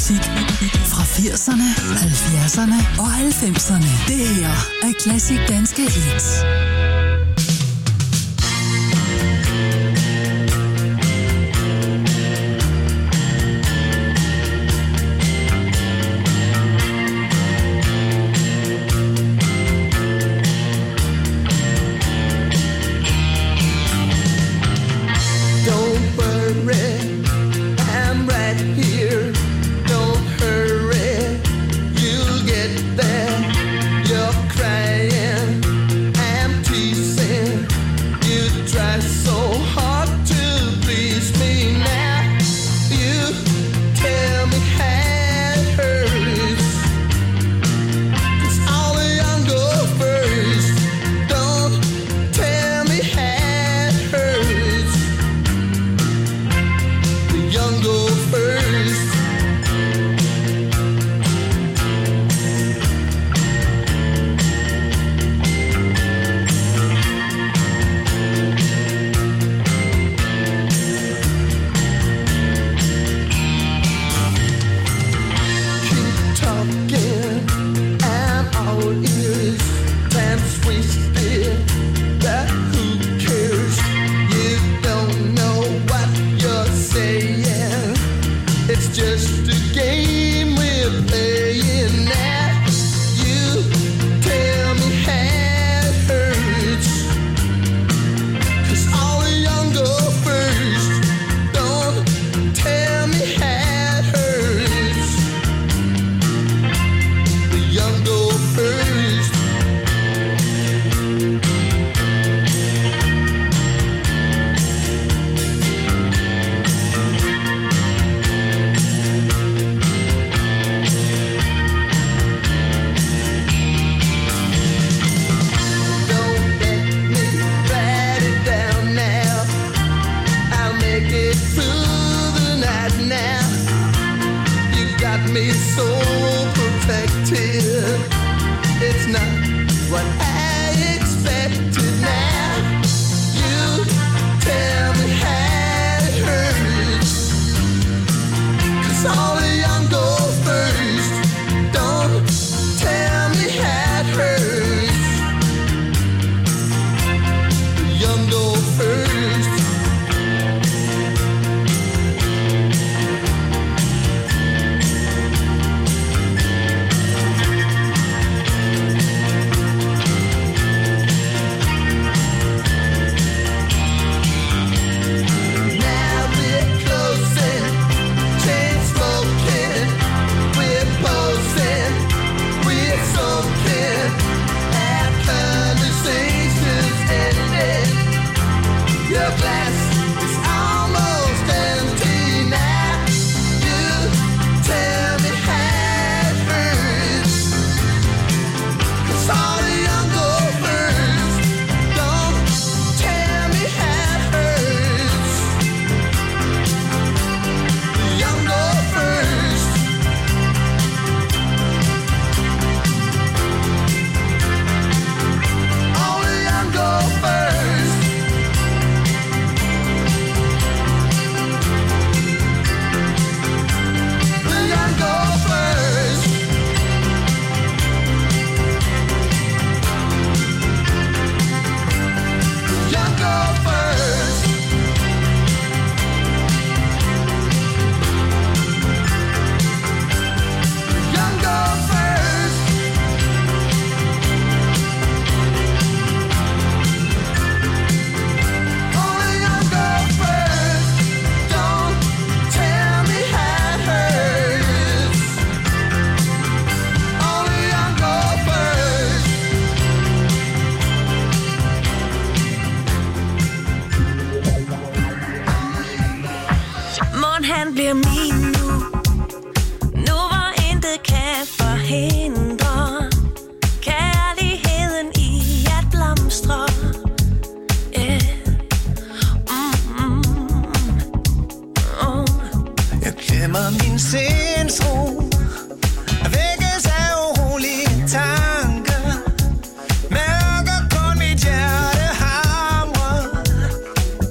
musik fra 80'erne, 70'erne og 90'erne. Det her er Classic Danske Hits.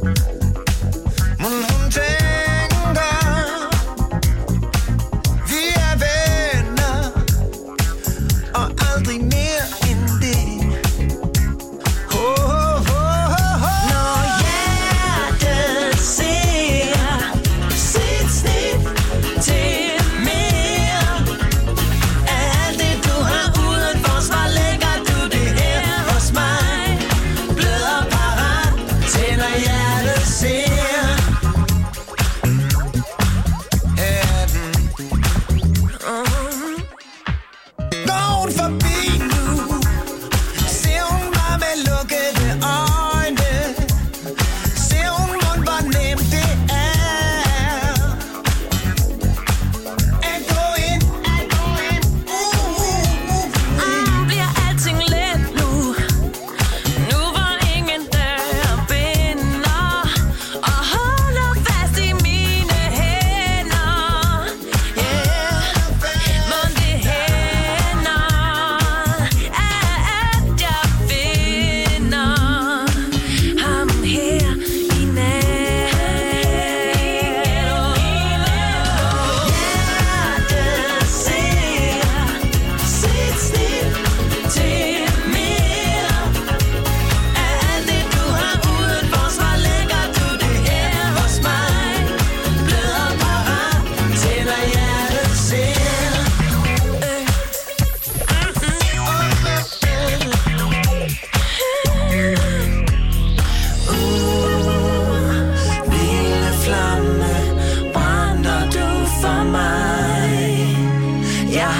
Vi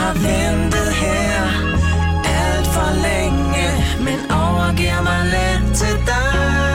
har ventet her alt for længe, men overgiver mig let til dig.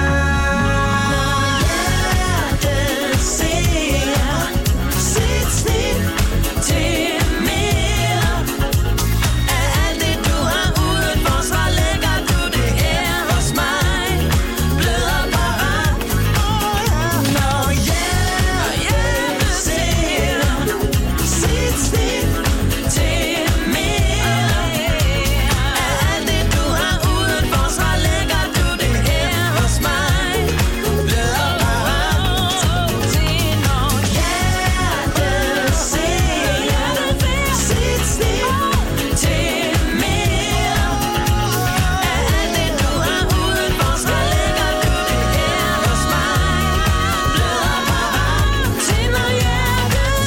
Hjertet ser sit snit til mere af alt det du har udet for. Så lægger du det her hos mig, bløder parat. Når hjertet ser sit snit til mere af alt det du har udet for. Så lægger du det her hos mig, bløder parat. Når hjertet ser sit snit til mere af alt det du har udet for. Så lægger du det her hos mig, bløder parat. Når hjertet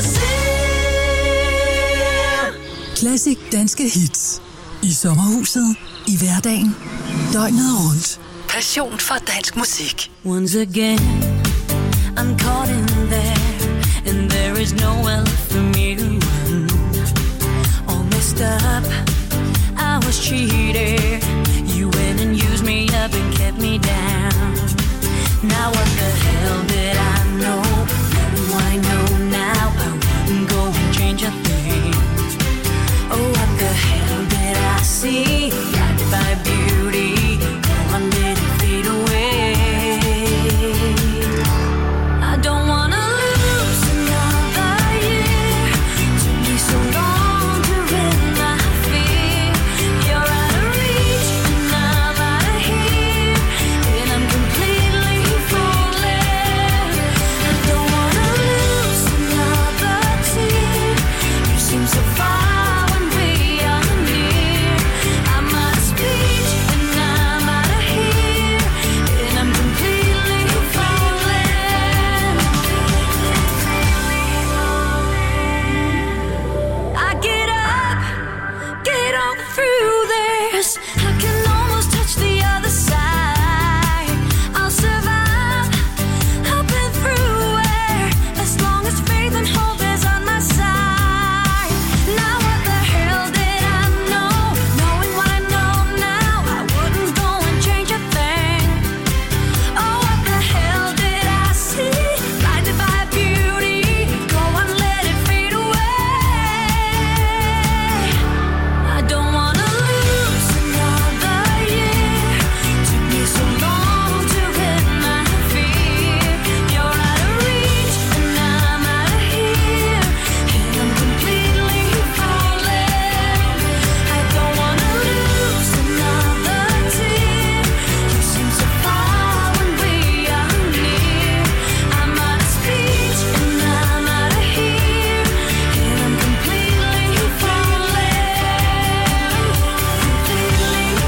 ser. Classic danske hits. I sommerhuset, i hverdagen, døgnet rundt. Passion for dansk musik. Once again, I'm caught in there, and there is nowhere left for me to run. All messed up, I was cheated. You went and used me up and kept me down. Now what the hell did I know? What I know now, I wouldn't go and change a thing. Oh, what the hell did I see? Blinded by beauty, no one did it fade away. I don't wanna lose another year. Took me so long to rid my fear. You're out of reach and I'm out of here, and I'm completely falling. I don't wanna lose another tear. You seem so far when we are near. I'm out of speech and I'm out of here, and I'm completely falling. I get up, get on through this. I can almost touch the other side. I'll survive, I've been through it, as long as faith and hope is on my side. Now what the hell did I know? Knowing what I know now, I wouldn't go and change a thing. Oh, what the hell did I see? Blinded by beauty, go and let it fade away. I don't wanna lose another year. Took me so long to rid my fear. You're out of reach and I'm out of here, and I'm completely falling. I don't wanna lose another tear. You seem so far when we are near. I'm out of speech and I'm out of here, and I'm completely falling. Completely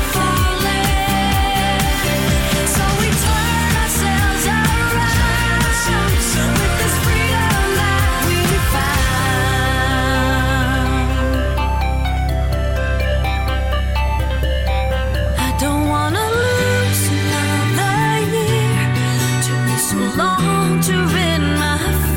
falling. So we turn ourselves around with this freedom that we found. I don't wanna lose another year. Took me so long to rid my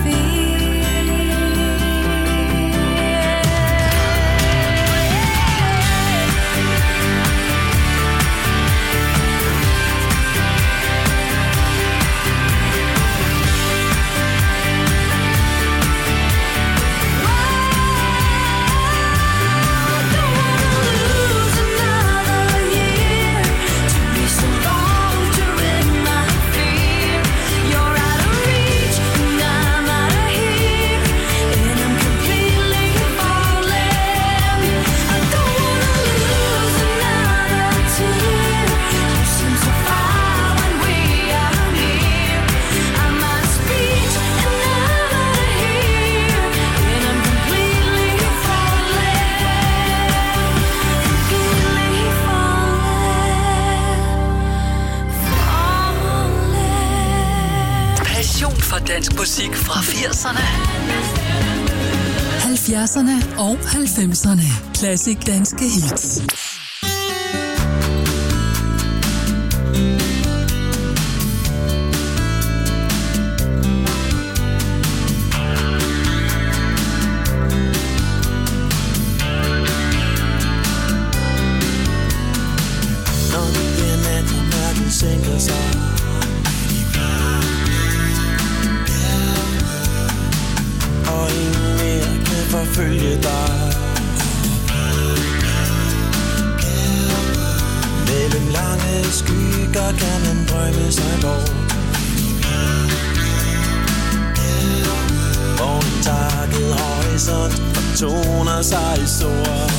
fear. You're out of reach and I'm out of here, and I'm completely falling. I don't wanna lose another tear. You seem so far when we are near. I'm out of speech and I'm out of here, and I'm completely falling. Completely falling. Passion for dansk musik fra 80'erne, 70'erne og 90'erne. Classic danske hits. kan man drømme sig bort. Hvor en takket horisont fortoner sig i sort.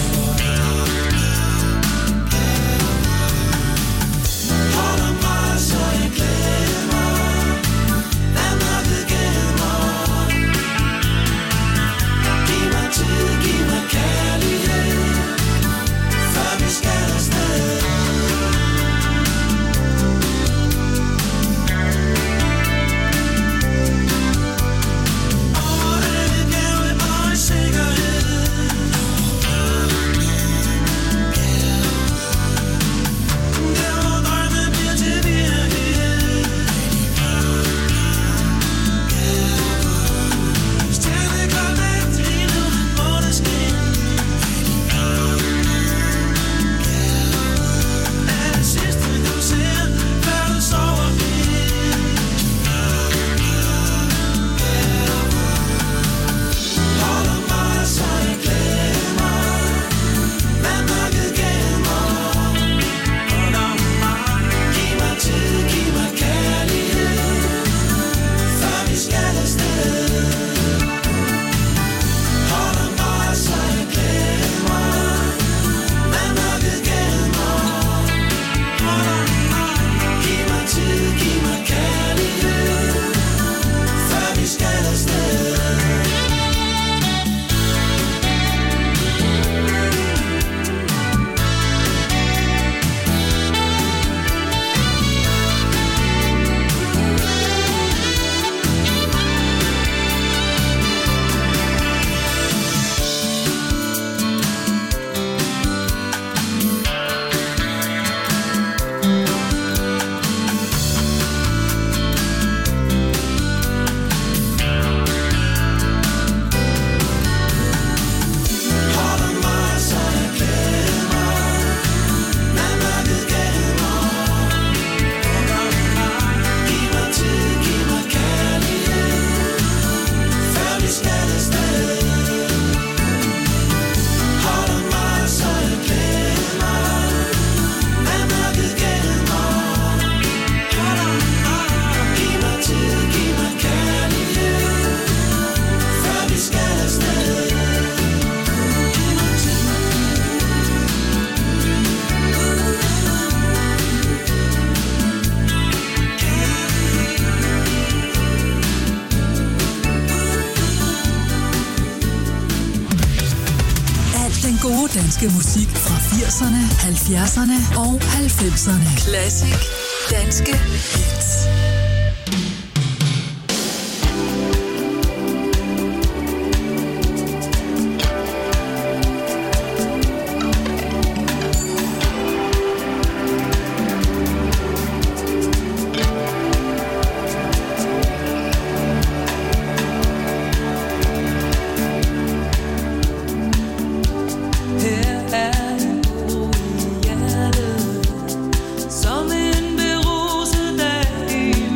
Holder mig, så jeg glemmer, hvad mørket gemmer. Giv mig tid, giv mig kærlighed, før vi skal afsted. Danske musik fra 80'erne, 70'erne og 90'erne. Classic danske hits. Som en beruset dag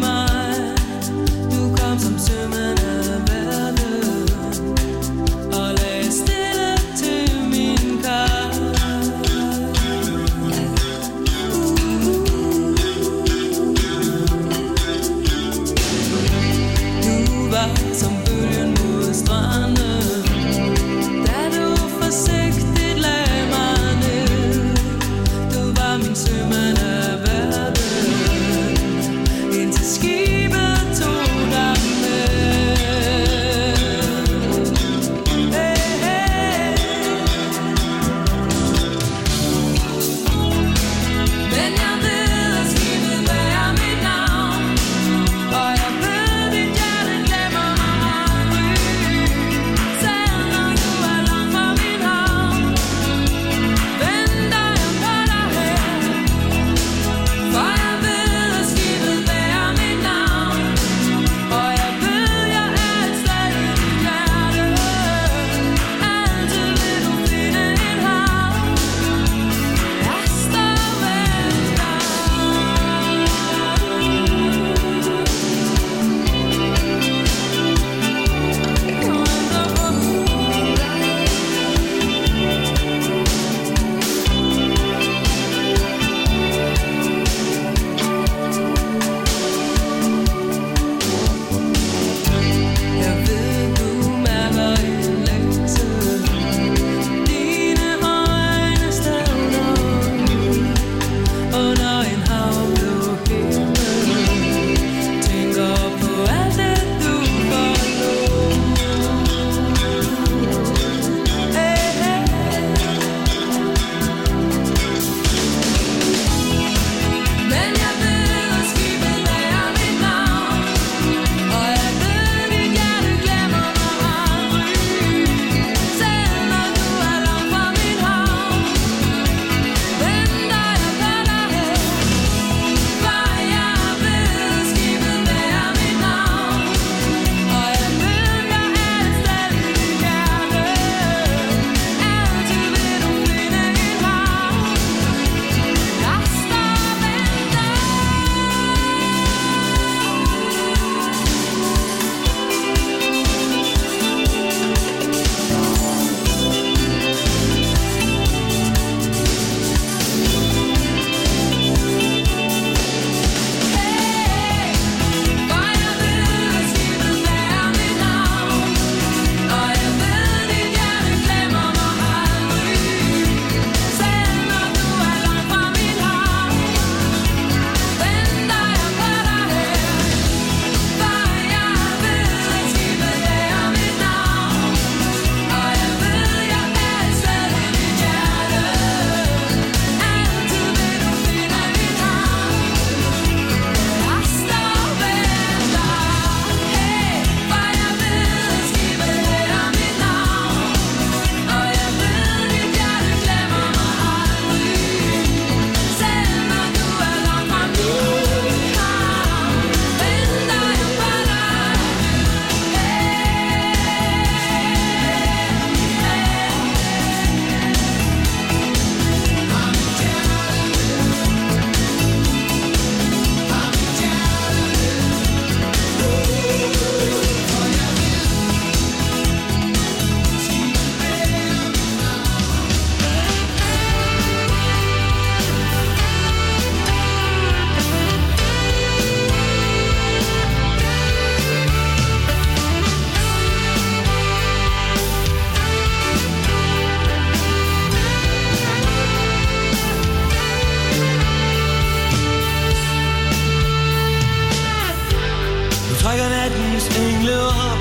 Dagens engle op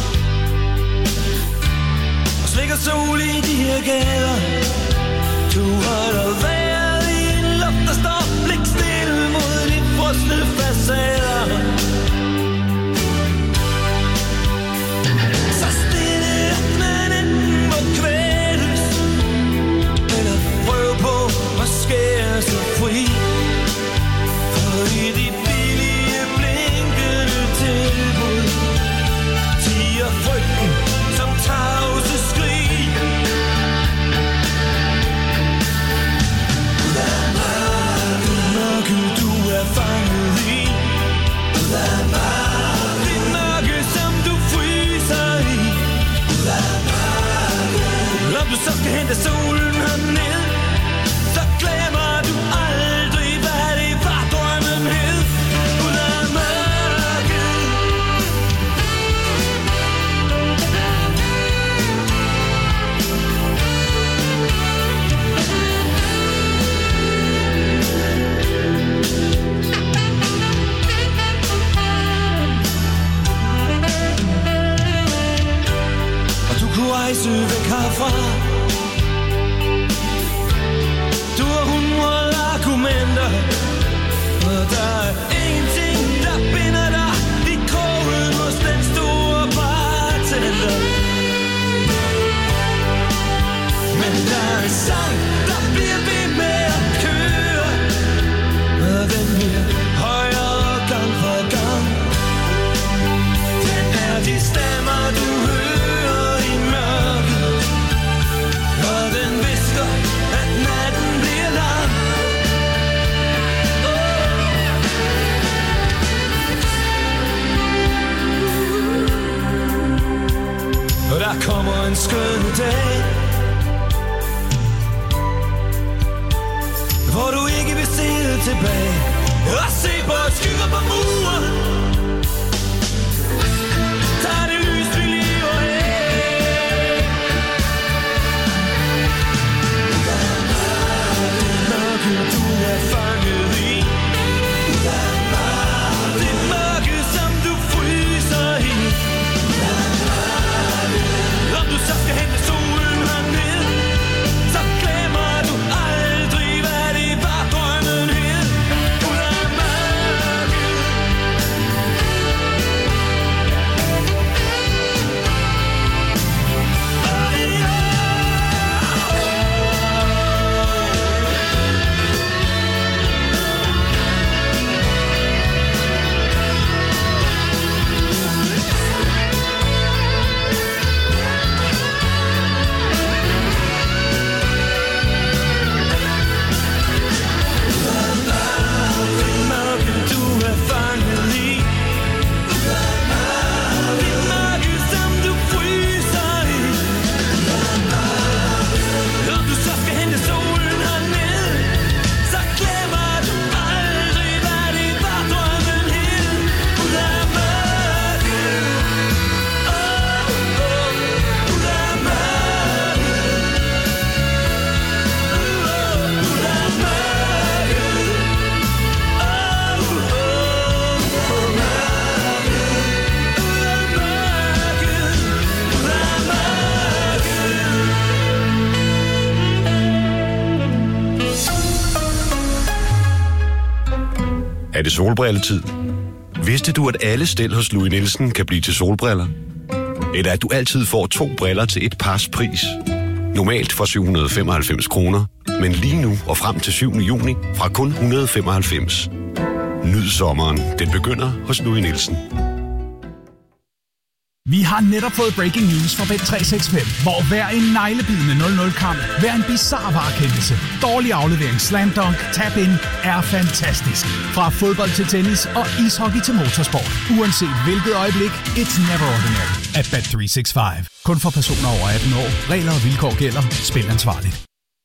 og slikker sol i de her gader. Du holder vejret i en luft, der står blikstille mod de frosne facader. Så stille at man enten må kvæles eller prøve på at skære sig fri. For i de billige blinkende tilbud tiger frygten som tavse skrig. Mørke du er fanget i, det mørke som du fryser i. Om du så skal hente solen herned, så glemmer du aldrig hvad det var drømmen hed. Ud af mørket. Og du kunne rejse væk herfra. Du har 100 argumenter, og der er ingenting, der binder dig i krogen hos den store bartender. Men der er en sang, der bliver ved med at køre, og den bliver højere gang for gang. Den er de stemmer, du hører i mørket, og den visker, at natten bliver lang. Og der kommer en skøn dag, hvor du ikke vil se tilbage og se på skygger på muren. Tag det lys, vi lever af. Mørke, du er fanget i, det mørke, som du fryser i. Om du så skal hente solen herned, så glemmer du aldrig, hvad det var drømmen hed. Ud af mørket. Mørke, du er fanget i, det mørke, som du fryser i. Om du så skal hente solen herned, så glemmer du aldrig, hvad det var drømmen hed. Ud af mørket. Ud af mørket. Ud af mørket. Er det solbrilletid? Vidste du, at alle stel hos Louis Nielsen kan blive til solbriller? Eller at du altid får 2 briller til et pars pris? Normalt for 795 kroner, men lige nu og frem til 7. juni fra kun 195. Nyd sommeren. Den begynder hos Louis Nielsen. Vi har netop fået breaking news fra Bet365, hvor hver en neglebidende 0-0-kamp, hver en bizarre varekendelse, dårlig aflevering, slam dunk, tap-in er fantastisk. Fra fodbold til tennis og ishockey til motorsport. Uanset hvilket øjeblik, it's never ordinary at Bet365. Kun for personer over 18 år. Regler og vilkår gælder. Spil ansvarligt.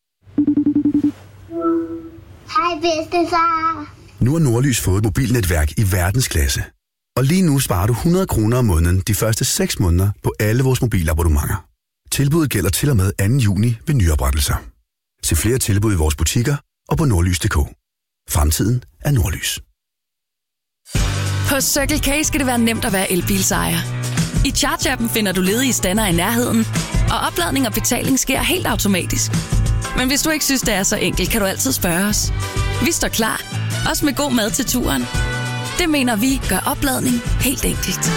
Hej bedstefar. Nu har Nordlys fået et mobilnetværk i verdensklasse. Og lige nu sparer du 100 kroner om måneden de første 6 måneder på alle vores mobilabonnementer. Tilbuddet gælder til og med 2. juni ved nyoprettelser. Se flere tilbud i vores butikker og på nordlys.dk. Fremtiden er Nordlys. Hos Circle K skal det være nemt at være elbilsejer. I Charge-appen finder du ledige stander i nærheden, og opladning og betaling sker helt automatisk. Men hvis du ikke synes, det er så enkelt, kan du altid spørge os. Vi står klar, også med god mad til turen. Det mener vi gør opladning helt enkelt.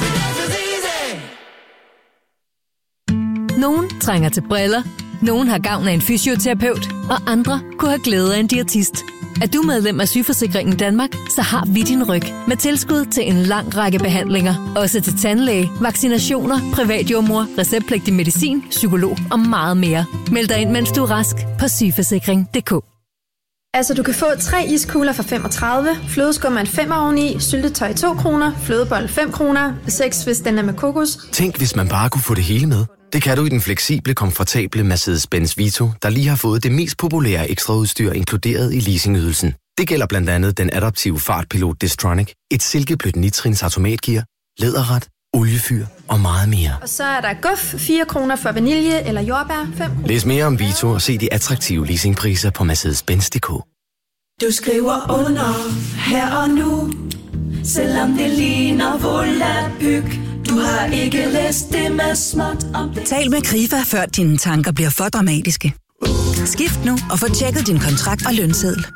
Nogen trænger til briller, nogen har gavn af en fysioterapeut, og andre kunne have glæde af en diætist. Er du medlem af Sygeforsikringen Danmark, så har vi din ryg med tilskud til en lang række behandlinger. Også til tandlæge, vaccinationer, privatjordmor, receptpligtig medicin, psykolog og meget mere. Meld dig ind, mens du er rask på sygeforsikring.dk. Altså, du kan få 3 iskugler for 35, flødeskum en 5 oveni, syltetøj 2 kroner, flødebold 5 kroner, 6 hvis den er med kokos. Tænk, hvis man bare kunne få det hele med. Det kan du i den fleksible, komfortable Mercedes-Benz Vito, der lige har fået det mest populære ekstraudstyr inkluderet i leasingydelsen. Det gælder blandt andet den adaptive fartpilot Distronic, et silkeblødt nitrins automatgear, læderret, oliefyr og meget mere. Og så er der guf 4 kroner for vanilje eller jordbær 5. Læs mere om Vito og se de attraktive leasingpriser på Mercedes-Benz.dk. Du skriver under her og nu, selvom det ligner volapyk. Du har ikke læst det med småt om det. Tal med Krifa, før dine tanker bliver for dramatiske. Skift nu og få tjekket din kontrakt og lønseddel.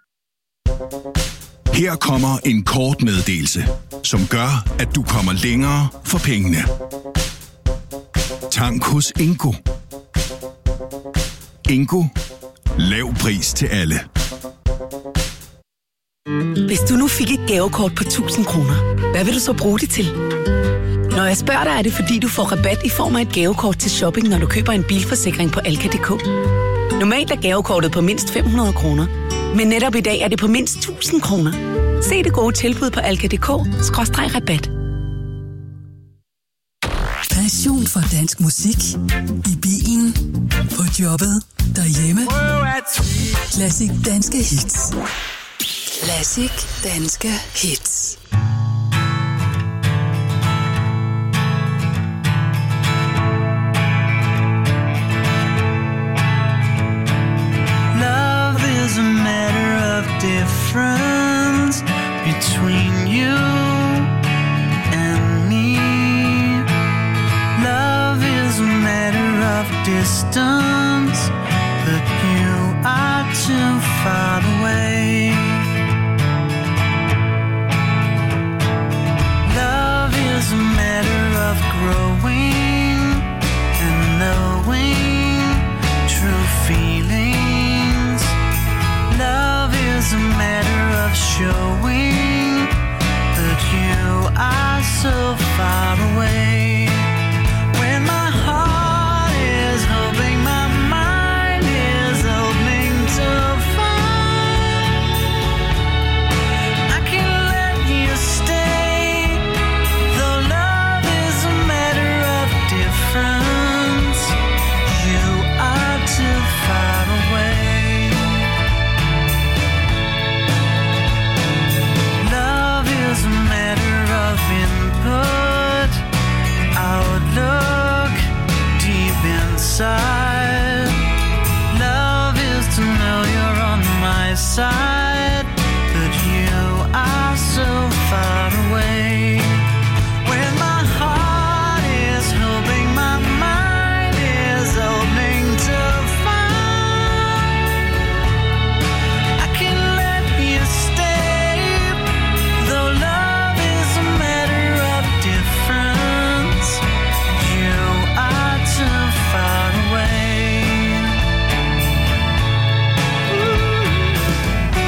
Her kommer en kort meddelelse, som gør, at du kommer længere for pengene. Tank hos Ingo. Ingo. Lav pris til alle. Hvis du nu fik et gavekort på 1000 kroner, hvad vil du så bruge det til? Når jeg spørger dig, er det fordi, du får rabat i form af et gavekort til shopping, når du køber en bilforsikring på Alka.dk. Normalt er gavekortet på mindst 500 kroner, men netop i dag er det på mindst 1000 kroner. Se det gode tilbud på Alka.dk/rabat. Passion for dansk musik. I bilen, på jobbet, derhjemme. Klassik danske hits. Klassik danske hits. Is a matter of difference between you and me. Love is a matter of distance, but you are too far away. Love is a matter of growing and knowing true feelings. Love is a matter of showing that you are so far away. When my heart is hoping, my mind is hoping to find I can let you stay, though love is a matter of difference. You are too far away. It's a matter of input, outlook, deep inside. Love is to know you're on my side, but you are so far away. When my heart is hoping, my mind is hoping to find I can let you stay, though love is a matter of difference. You are too far away. Ooh.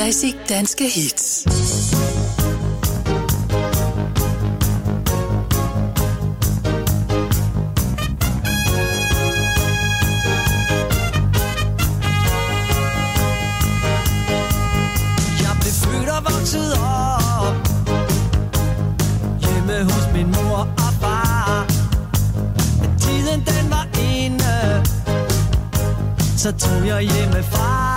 Classic danske hits. Jeg blev født og vokset op hjemme hos min mor og far. Tiden den var inde, så tog jeg hjemmefra.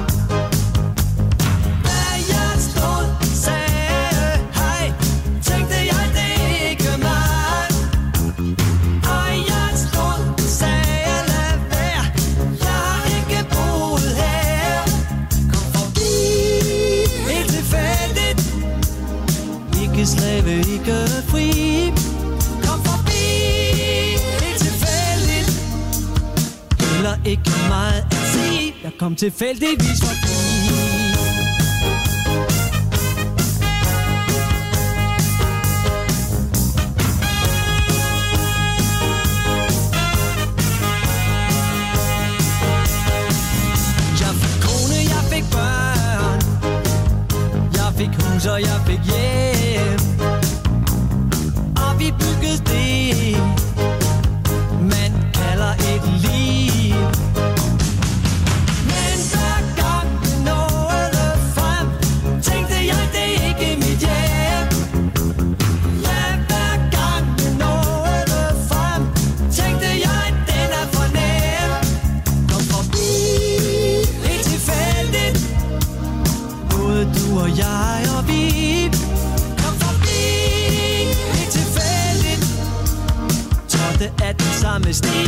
Da jeg stod, sagde hej, tænkte jeg det ikke mig. Og jeg stod, sagde lad være, jeg har ikke boet her. Kom forbi, helt tilfældigt, ikke slave, ikke fri. Kom forbi, helt tilfældigt, heller ikke meget at sige. Jeg kom tilfældigvis forbi. Jeg fik kone, jeg fik børn, jeg fik hus og jeg fik hjem. Og vi byggede det, man kalder et liv. Men hver gang det nåede frem, tænkte jeg det ikke mit hjem. Ja, hver gang det nåede frem, tænkte jeg den er for nem. Kom forbi, helt tilfældigt, både du og jeg og vi. Kom forbi, helt tilfældigt, trådte af den samme sti.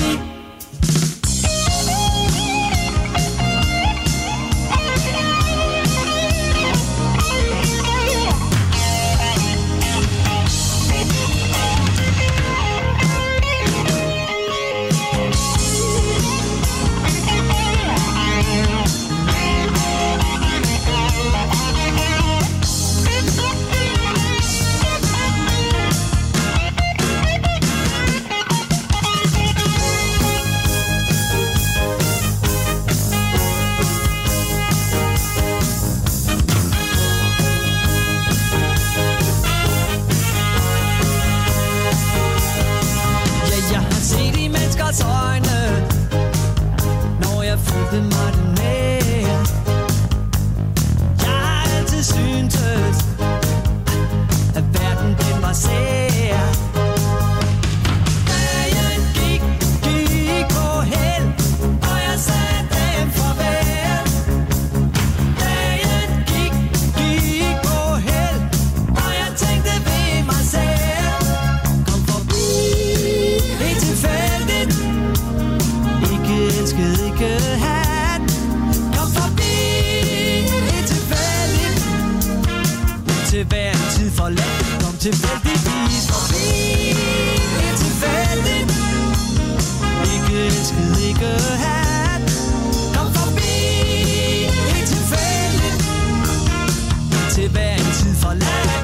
Jeg har set i menneskers øjne, når jeg følte mig den nær. Jeg har altid syntes, at verden den var sær. Da jeg gik på held, og jeg sagde dem farvel. Da jeg gik på held, og jeg tænkte ved mig selv. Kom forbi, helt tilfældigt, ikke elsket, ikke hat. Kom forbi, helt tilfældigt, til hver en tid forladt. Kom tilfældigvis forbi, helt tilfældigt, ikke elsket, ikke hat. Kom forbi, helt tilfældigt, til hver en tid forladt.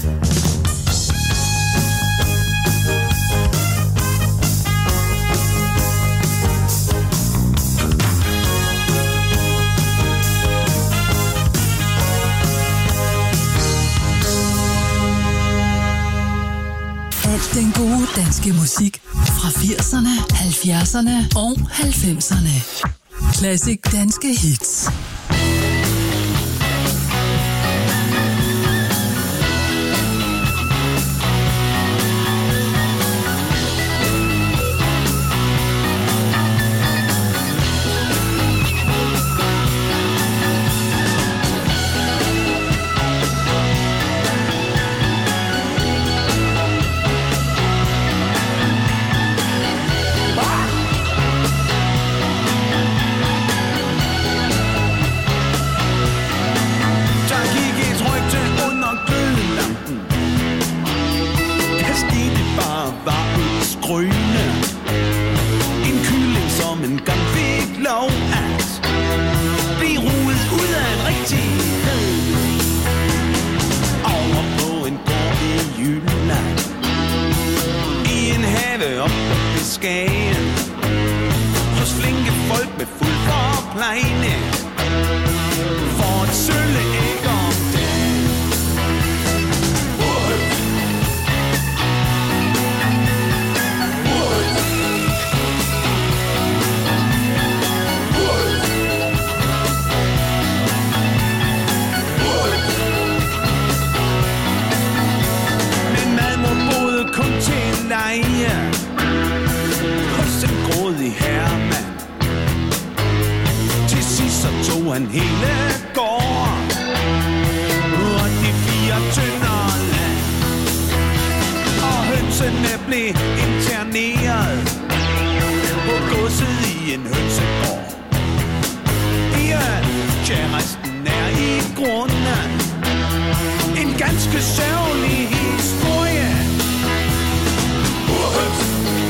Alt den gode danske musik fra 80'erne, 70'erne og 90'erne. Classic danske hits. Skagen hos flinke folk med fuld forplejning for et sølle Hønsene blev interneret på godset i en hønsegård. Kæresten er i grunden en ganske sørgelig historie. Burhøns.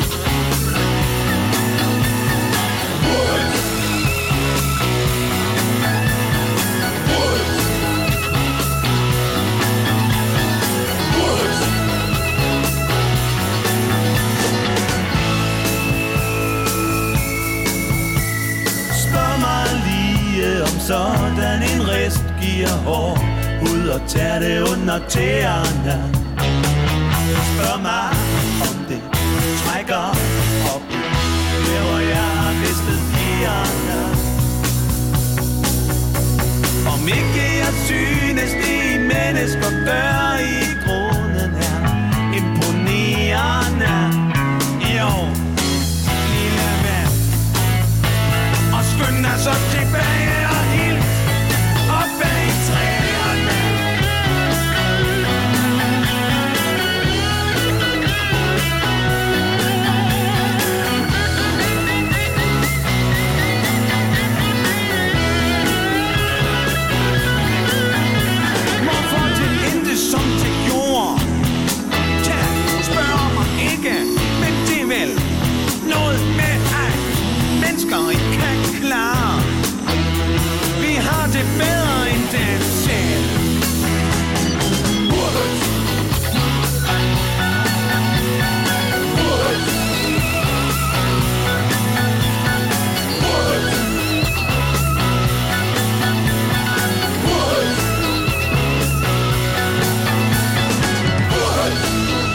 Burhøns. Burhøns. Burhøns. Spørg mig lige om sådan en rest giver hår ud og tager det under tæerne. Spørg mig om det trækker op der hvor jeg har mistet fjerne. Om ikke jeg synes de mennesker gør i grunden er imponerende. Jo, lille mand. Og skynd dig så tilbage og hils op bag træerne. Hvorfor til intet som til jord? Tja, spørg mig ikke, men det er vel noget med at mennesker ikke kan klare. Vi har det bedre end den selv. Burhøns. Burhøns. Burhøns. Burhøns. Burhøns.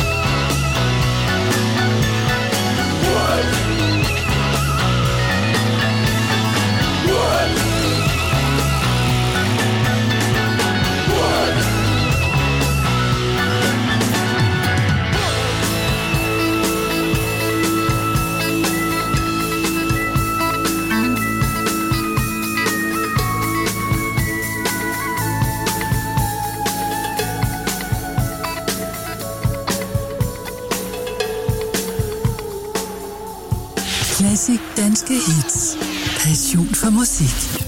Klassik danske hits. Passion for musik.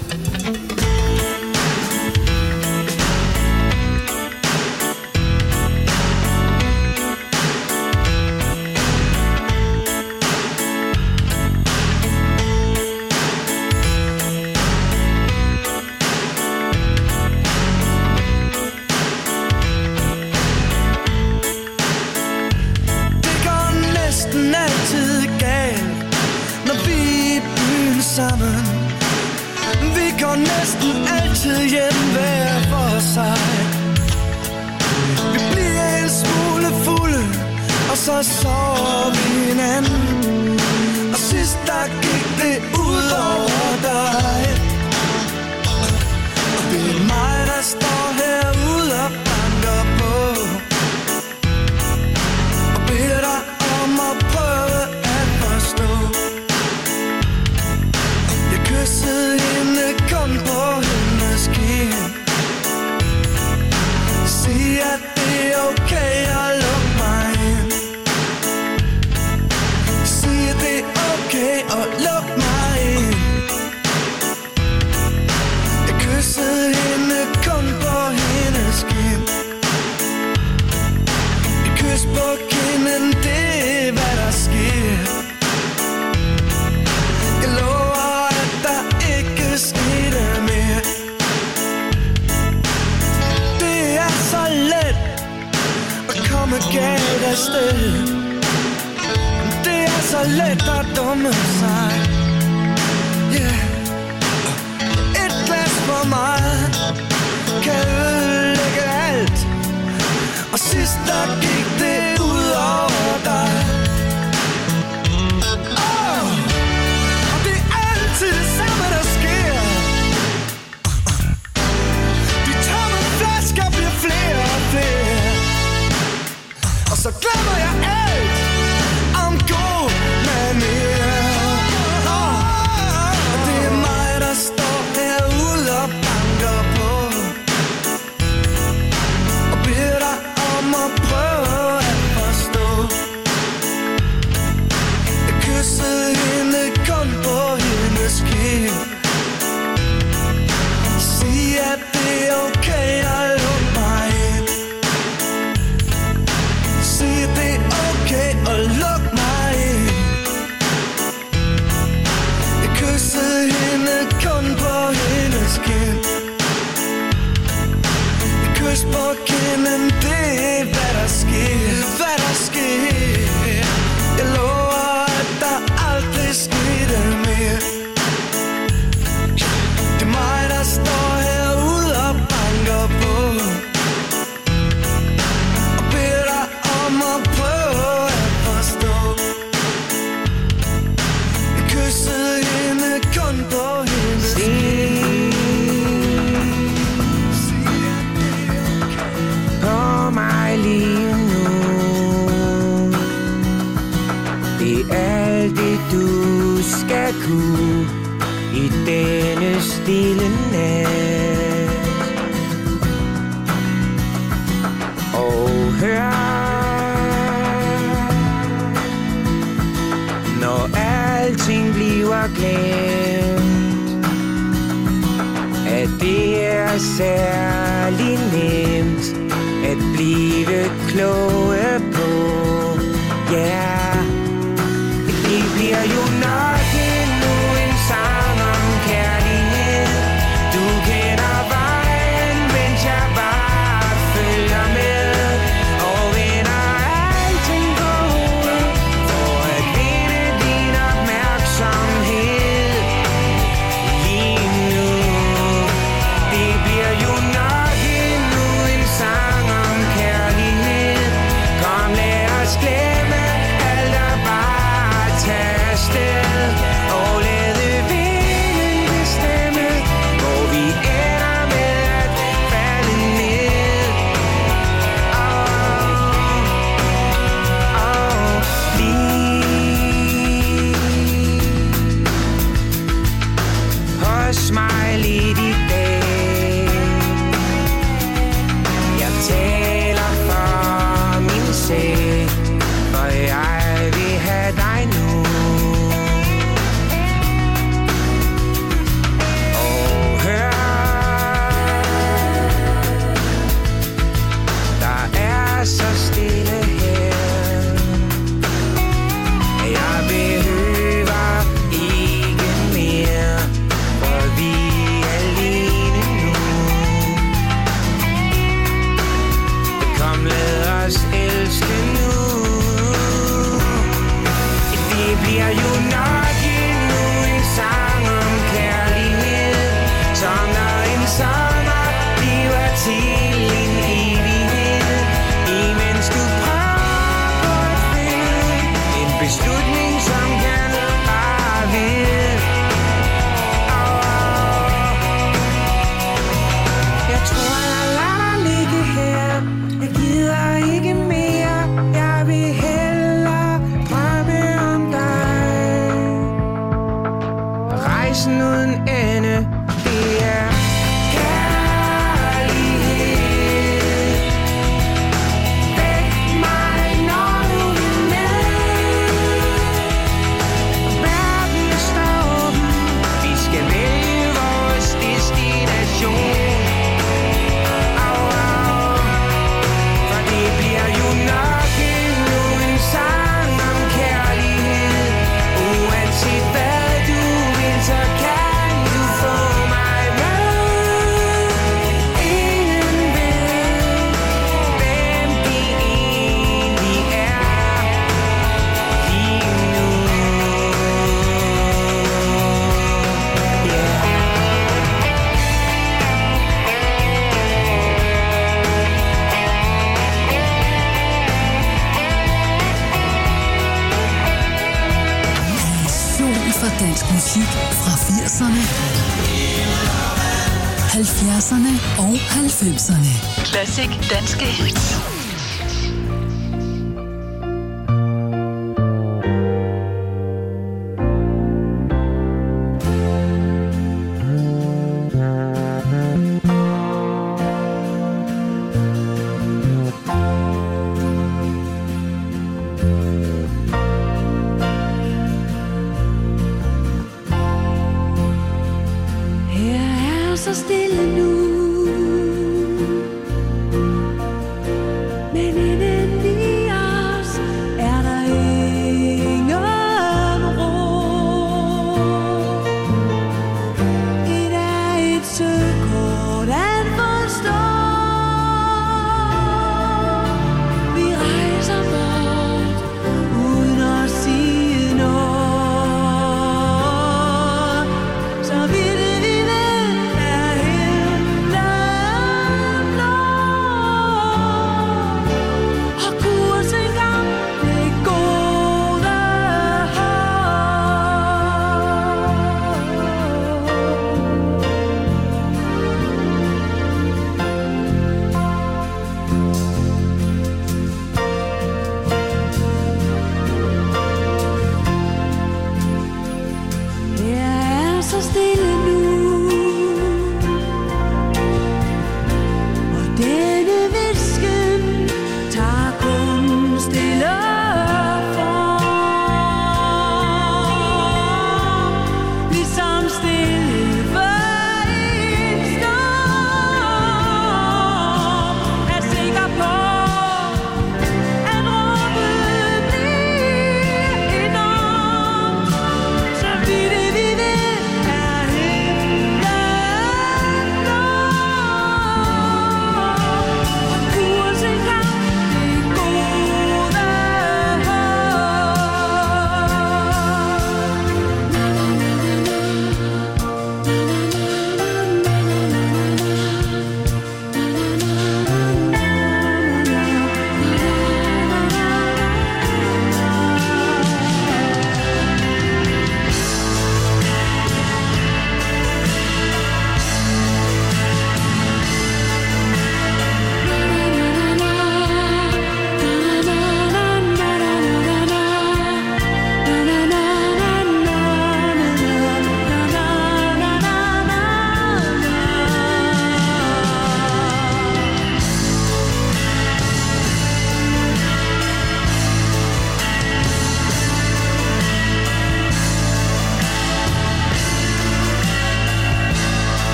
Det går næsten altid galt, når vi er i byen sammen. Vi går næsten altid hjem hver for sig. Vi bliver en smule fulde, og så sover vi hinanden. Og sidst der gik det ud over dig. Og det er mig, der står herude og banker på og beder dig om at prøve at forstå. Jeg kyssede hende kun på hendes kind. Sig at det er okay at lukke mig ind. Sig at det er okay at lukke mig ind. Jeg kyssede hende kun på hendes kind. Et kys på kinden, det er hvad der sker. Jeg lover at der ikke skete mere. Det er så let at komme galt afsted. Det er så let at dumme sig. Yeah. Et glas for meget kan ødelægge alt. Og sidst der gik det ud over dig. Og det er altid det samme der sker. De tomme flasker bliver flere og flere. Og så glemmer jeg alt om god manér. Og det er mig der står herude og banker på og beder dig om at prøve at forstå. stille nat. Og hør, når alting bliver glemt, at det er særlig nemt at blive kloge på. Ja, yeah. Det bliver jo nok endnu en sang om kærlighed. Du kender vejen, mens jeg bare følger med. Og vender alting på hovedet for at vinde din opmærksomhed. Lige nu, det bliver jo nok endnu en sang om kærlighed. Kom, lad os glemme alt og bare tage afsted og lade vinden bestemme, hvor vi ender med at falde ned. Bliv hos mig lidt i dag. Jeg taler for min sag, for jeg vil have dig nu. Og hør, der er så stille her. Jeg behøver ikke mere, for vi er alene nu. Kom, lad os elske nu. Det bliver jo nok endnu en sang om kærlighed, som når en sommer bliver til en evighed. Imens du prøver at finde en beslutning, som kan bare ved. Jeg tror, jeg lader dig ligge her. Jeg gider ikke mere. Jeg vil hellere drømme om dig. Rejsen uden ende, det er kærlighed. Væk mig, når du vil med. Verden står åben. Vi skal vælge vores destination. For det bliver jo nok endnu en sang om kærlighed. Uanset hvad du vil, så kan du få mig med. Ingen ved, hvem de egentlig er lige nu. Passion for dansk musik fra 80'erne, 70'erne og 90'erne. Classic danske hits. Her er så stille nu.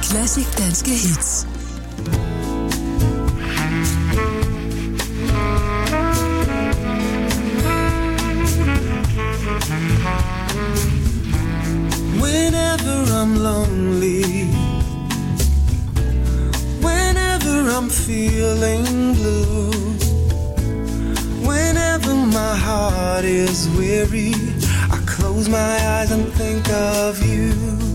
Classic danske hits. Whenever I'm lonely, whenever I'm feeling blue, whenever my heart is weary, I close my eyes and think of you.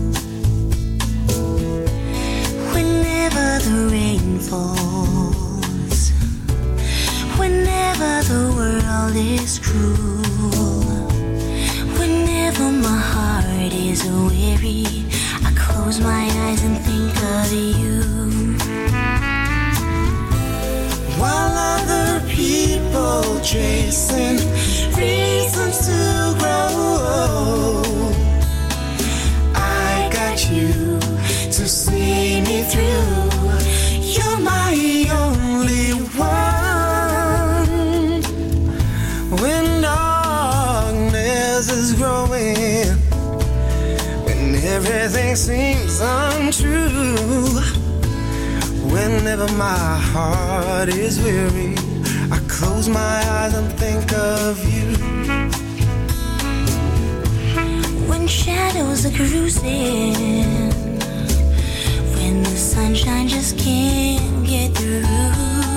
Whenever the rain falls, whenever the world is cruel, whenever my heart is weary, I close my eyes and think of you. While other people chasing reasons to grow, I got you to see me through. You're my only one. When darkness is growing, when everything seems untrue, whenever my heart is weary, I close my eyes and think of you. When shadows are cruising, when the sunshine just can't get through,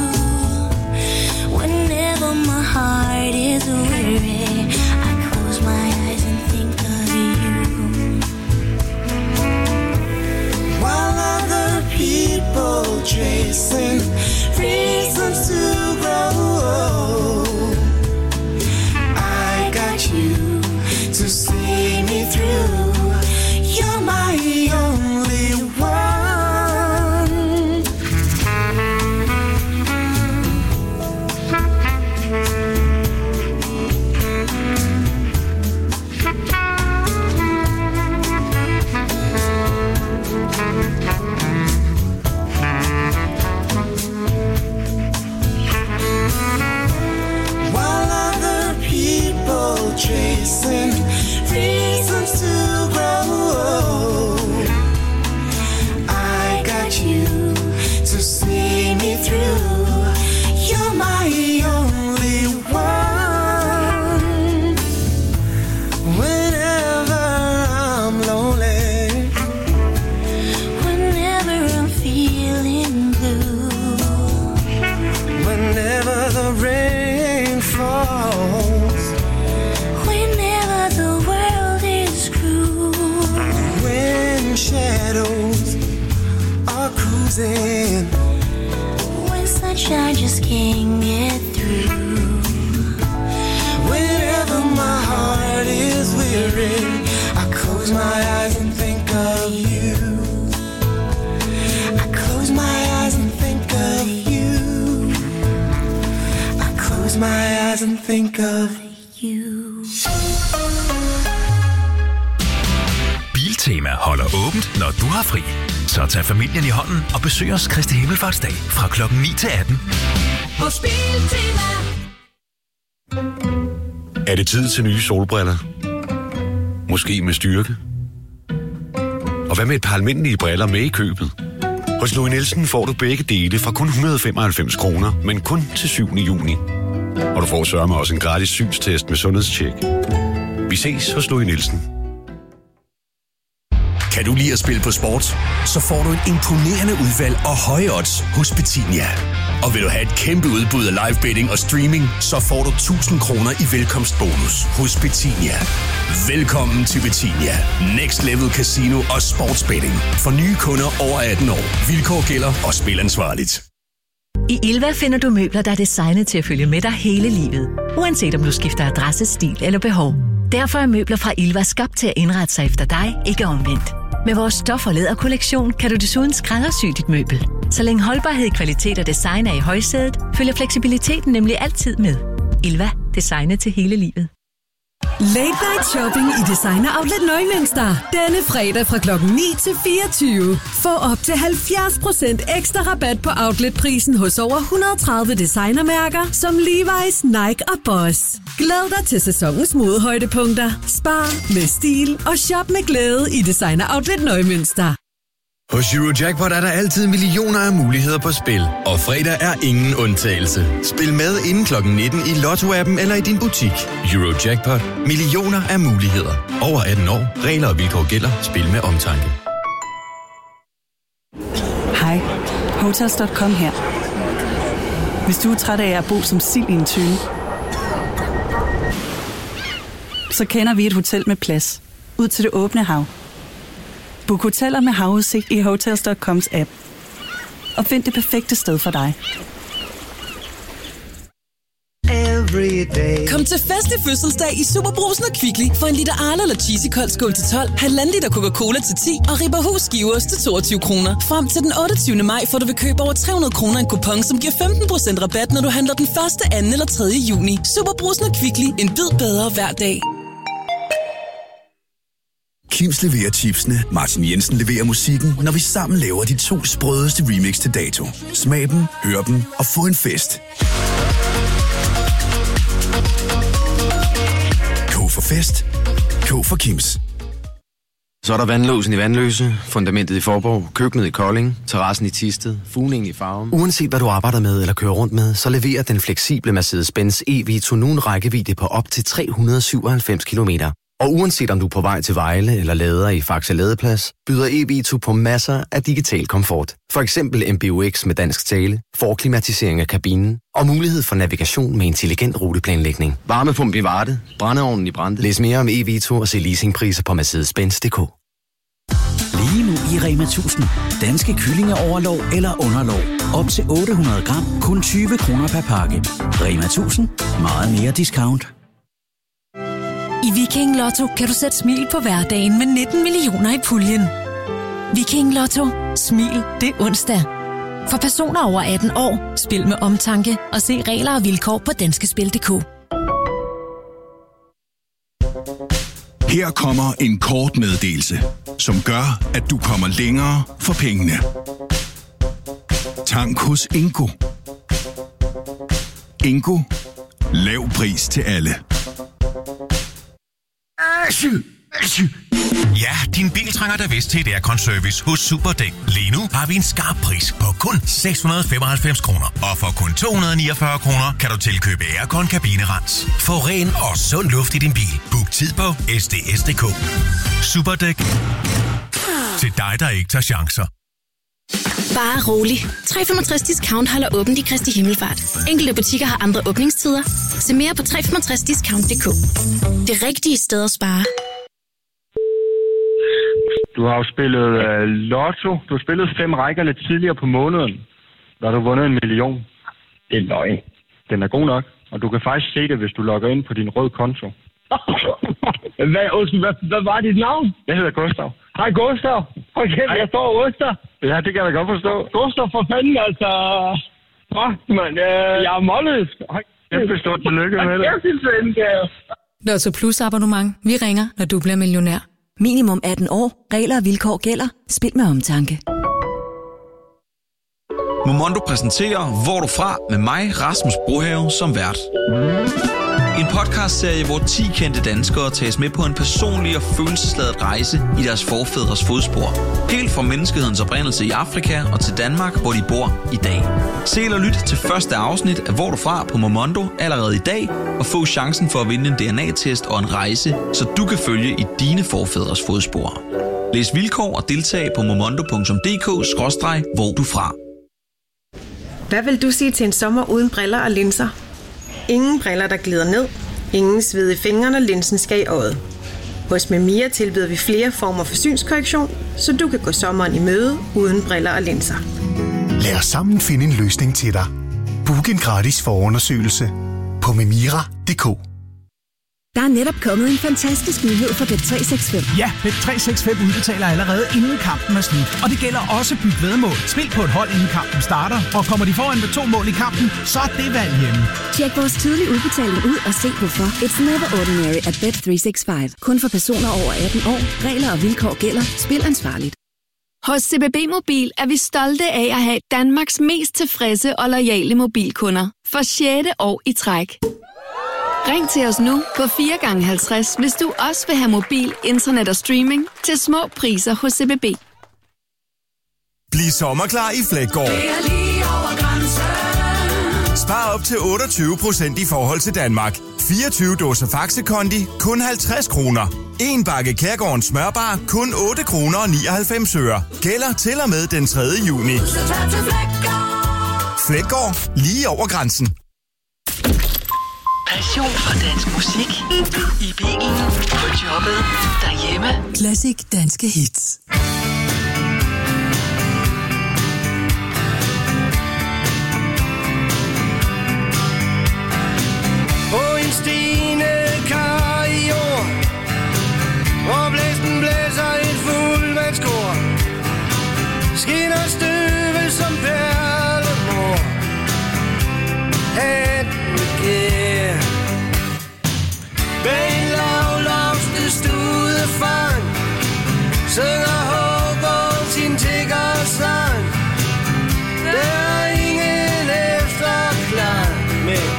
whenever my heart is weary, I close my eyes and think of you. While other people chasing reasons to grow, I got you to see me through. You're my only one. While other people chasing reasons to grow, I got you to see me through. You're my only one. Whenever I'm lonely, Whenever I'm feeling blue, whenever the rain falls, whenever the world is cruel, when shadows are cruising, when sunshine just can't get through, whenever my heart is weary, I close my eyes and think of you. I close my eyes and think of you. I close my eyes and think of you. Biltema holder åbent, når du har fri. Så tag familien i hånden og besøg os Kristi Himmelfartsdag fra klokken 9 til 18. Hos Biltema. Er det tid til nye solbriller? Måske med styrke? Og hvad med et par almindelige briller med i købet? Hos Louis Nielsen får du begge dele fra kun 195 kroner, men kun til 7. juni. Og du får sørme også en gratis synstest med sundhedstjek. Vi ses hos Louis Nielsen. Kan du lide at spille på sport? Så får du et imponerende udvalg og høje odds hos Betinia. Og vil du have et kæmpe udbud af live betting og streaming, så får du 1000 kroner i velkomstbonus hos Betinia. Velkommen til Betinia. Next Level Casino og Sportsbetting. For nye kunder over 18 år. Vilkår gælder og spil ansvarligt. I Ilva finder du møbler, der er designet til at følge med dig hele livet. Uanset om du skifter adresse, stil eller behov. Derfor er møbler fra Ilva skabt til at indrette sig efter dig, ikke omvendt. Med vores stof- og læderkollektion kan du desuden skræddersy dit møbel. Så længe holdbarhed, kvalitet og design er i højsædet, følger fleksibiliteten nemlig altid med. Ilva. Designet til hele livet. Late Night Shopping i Designer Outlet Neumünster. Denne fredag fra klokken 9 til 24. Få op til 70% ekstra rabat på outletprisen hos over 130 designermærker som Levi's, Nike og Boss. Glæd dig til sæsonens modehøjdepunkter. Spar med stil og shop med glæde i Designer Outlet Neumünster. Hos Eurojackpot er der altid millioner af muligheder på spil, og fredag er ingen undtagelse. Spil med inden kl. 19 i Lotto-appen eller i din butik. Eurojackpot. Millioner af muligheder. Over 18 år. Regler og vilkår gælder. Spil med omtanke. Hej. Hotels.com her. Hvis du er træt af at bo som sild i en tønde, så kender vi et hotel med plads. Ud til det åbne hav. Book hoteller med havudsigt i Hotels.coms app. Og find det perfekte sted for dig. Kom til festlig fødselsdag i Superbrugsen og Kvickly for en liter Arla eller Cheesy Kold Skål til 12, halvanden liter Coca-Cola til 10 og Ribberhus skiveost til 22 kroner. Frem til den 28. maj får du ved køb over 300 kroner en kupon, som giver 15% rabat, når du handler den 1., 2. eller 3. juni. Superbrugsen og Kvickly. En bid bedre hver dag. Kims leverer chipsene, Martin Jensen leverer musikken, når vi sammen laver de 2 sprødeste remix til dato. Smag dem, hør dem og få en fest. K for fest. K for Kims. Så er der vandlåsen i Vandløse, fundamentet i Forborg, køkkenet i Kolding, terrassen i Thisted, fugningen i Farum. Uanset hvad du arbejder med eller kører rundt med, så leverer den fleksible Mercedes-Benz e-Vito nu en rækkevidde på op til 397 km. Og uanset om du er på vej til Vejle eller lader i Faxe Ladeplads, byder e-Vito på masser af digital komfort. For eksempel MBUX med dansk tale, forklimatisering af kabinen og mulighed for navigation med intelligent ruteplanlægning. Varmepump i Varde, brændeovnen i Brande. Læs mere om e-Vito og se leasingpriser på Mercedes-Benz.dk. Lige nu i Rema 1000. Danske kyllingeoverlov eller underlov. Op til 800 gram, kun 20 kroner per pakke. Rema 1000. Meget mere discount. I Viking Lotto kan du sætte smil på hverdagen med 19 millioner i puljen. Viking Lotto. Smil det onsdag. For personer over 18 år. Spil med omtanke og se regler og vilkår på danskespil.dk. Her kommer en kort meddelelse, som gør, at du kommer længere for pengene. Tank hos Ingo. Ingo. Lav pris til alle. Ja, din bil trænger da vist til et aircon-service hos Superdæk. Lige nu har vi en skarp pris på kun 695 kroner. Og for kun 249 kroner kan du tilkøbe aircon kabinerens. Få ren og sund luft i din bil. Book tid på sds.dk. Superdæk. Til dig, der ikke tager chancer. Bare rolig. 365 Discount holder åbent i Kristi Himmelfart. Enkelte butikker har andre åbningstider. Se mere på 365discount.dk. Det rigtige sted at spare. Du har jo spillet lotto. Du har spillet 5 rækker lidt tidligere på måneden. Der har du vundet 1 million. Det er løgn. Den er god nok. Og du kan faktisk se det, hvis du logger ind på din rød konto. Hvad var dit navn? Jeg hedder Gustav. Hej Gustav. Okay, jeg står Oster. Ja, det kan jeg da godt forstå. Gustav, for fanden, altså. Man, jeg er målet. Kæmpe stort tillykke med det. Lotto Plus abonnement. Vi ringer, når du bliver millionær. Minimum 18 år. Regler og vilkår gælder. Spil med omtanke. Momondo præsenterer Hvor er du fra? Med mig, Rasmus Brohave, som vært. En podcastserie, hvor 10 kendte danskere tages med på en personlig og følelsesladet rejse i deres forfædres fodspor. Helt fra menneskehedens oprindelse i Afrika og til Danmark, hvor de bor i dag. Se eller lyt til første afsnit af Hvor er du fra? På Momondo allerede i dag, og få chancen for at vinde en DNA-test og en rejse, så du kan følge i dine forfædres fodspor. Læs vilkår og deltag på momondo.dk/hvor du fra. Hvad vil du sige til en sommer uden briller og linser? Ingen briller, der glider ned. Ingen sved i fingrene, når linsen skal i øjet. Hos Memia tilbyder vi flere former for synskorrektion, så du kan gå sommeren i møde uden briller og linser. Lad os sammen finde en løsning til dig. Book en gratis forundersøgelse på memira.dk. Der er netop kommet en fantastisk nyhed for Bet365. Ja, Bet365 udbetaler allerede inden kampen er slut. Og det gælder også byt væddemål. Spil på et hold inden kampen starter, og kommer de foran med 2 mål i kampen, så er det valg hjemme. Tjek vores tidlige udbetaling ud og se hvorfor. It's never ordinary at Bet365. Kun for personer over 18 år. Regler og vilkår gælder. Spil ansvarligt. Hos CBB Mobil er vi stolte af at have Danmarks mest tilfredse og loyale mobilkunder. For 6. år i træk. Ring til os nu på 4x50, hvis du også vil have mobil, internet og streaming til små priser hos CBB. Bliv sommerklar i Fleggaard. Det er lige over grænsen. Spar op til 28% i forhold til Danmark. 24 dåser Faxe Kondi, kun 50 kroner. En bakke Kærgårdens smørbar, kun 8 kroner og 99 øre. Gælder til og med den 3. juni. Fleggaard, lige over grænsen. Passion for dansk musik. I bilen, på jobbet, derhjemme. Classic danske hits. På en stigende kar i jord, hvor blæsten blæser et fuldmandskor, skinner støvet som perlemor. Hatten gær bag en lavlavste studefang, synger Hågård sin tiggersang. Der er ingen efterklang med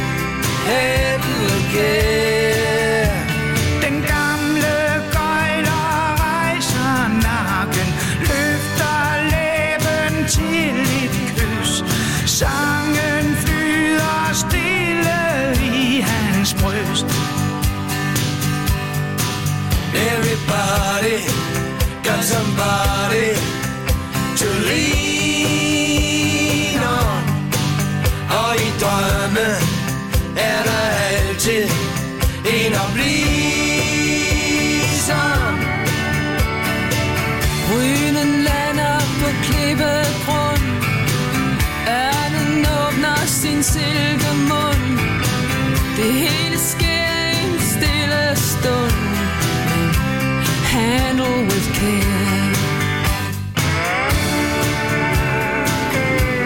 Hendelgær. Den gamle gøjler rejser nakken, løfter læben til et kys. Sangen flyder stille i hans bryst. Everybody got somebody to lean on. Og i drømme er der altid en at blive som. Brynen lander på klippegrund. Ørnen åbner sin silkemund. Det hele sker